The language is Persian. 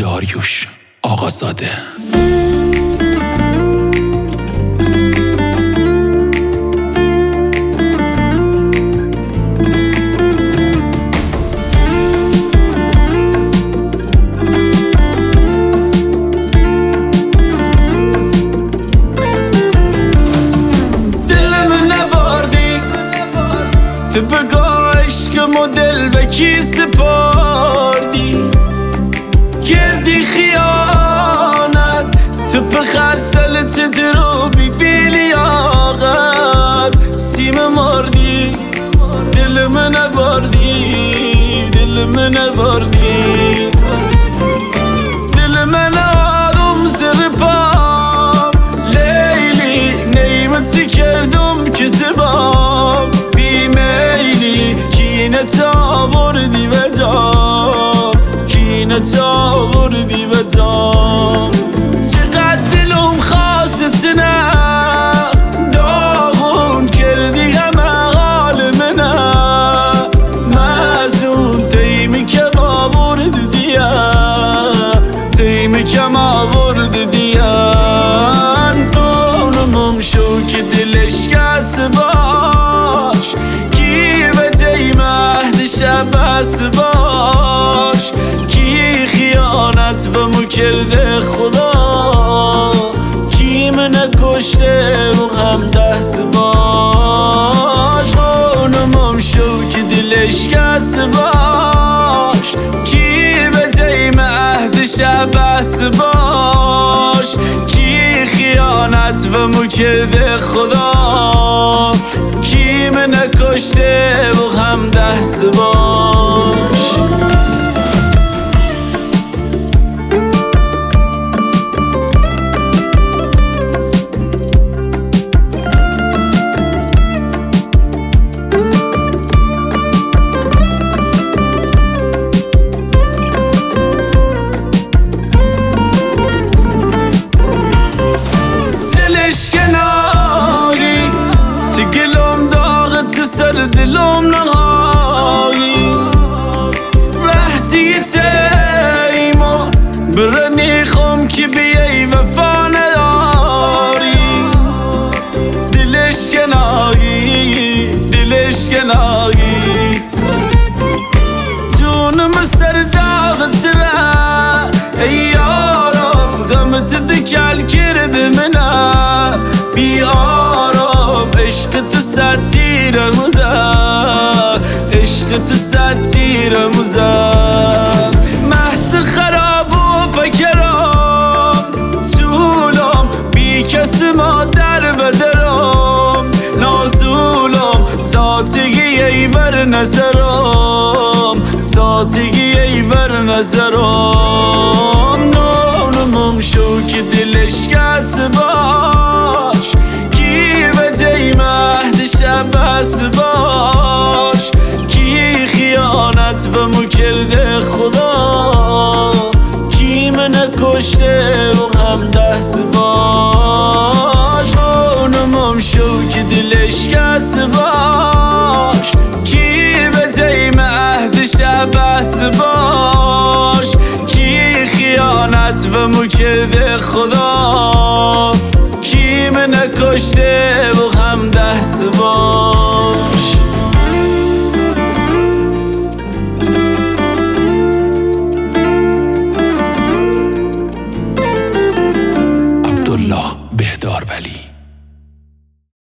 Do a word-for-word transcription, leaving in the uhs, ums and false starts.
داریوش آقازاده. تو بگاه عشقم و دل به کی سپردی، کردی خیانت تو پخر سلت درو بی بیلی آقد سیم مردی، دل من نبردی دل من نبردی دل من آروم زر پام لیلی نیمتی کردم کتبام تا بردی و جام کینه تا بردی و جام چقدر دلم خواست نه داغون کردی غم حال منه مزون تیمی که ما برد دیم تیمی که ما برد دیم دونمم شو که دلش کس باش کی به تیم عهد شبس باش کی خیانت به مو کرده خدا کی من کشته و هم دست باش خونمم شو که دلش کس باش کی به تیم عهد شبس باش کی خیانت به مو کرده خدا کی من کشته و هم دست باش. دلم نهایی رحتی تیما برنی خم که بیایی وفا نداری دلش کنایی دلش کنایی جونم سر داغت را ای یارم دمت دکل کرده منه بی آرام عشقت صد تیرم زد عشقت صد تیرم زد محض خراب و فکرام طولم بی کس مادر و درم نازولم تا تیگی ای بر نظرم تا تیگی ای بر نظرم نونمم شو که دلش کس باش کی به تیم عهد شبس باش کی خیانت به مو کرده خدا کی من کشته و هم دست باش خونمم شو که دلش کس باش کی به تیم عهد شبس باش کی خیانت به مو کرده خدا کی من کشته و هم دست باش. عبدالله بهدار ولی.